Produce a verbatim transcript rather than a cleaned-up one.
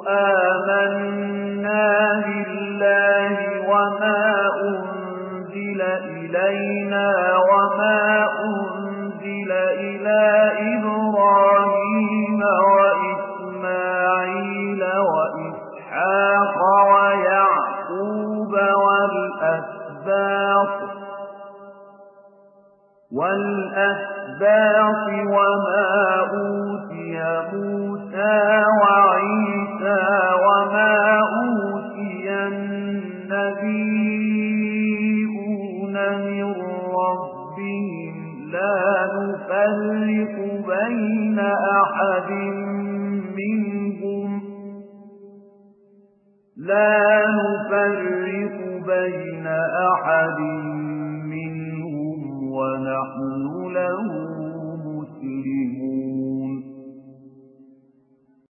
آمنا بالله وما أنزل إلينا وما أنزل إلى إبراهيم وإسماعيل وإسحاق ويعقوب والأسباط والأسباط وما أوتي موسى وعيسى وما أوتي النبيون من ربهم لا نفرق بين أحد منهم لا نفرق بين أحد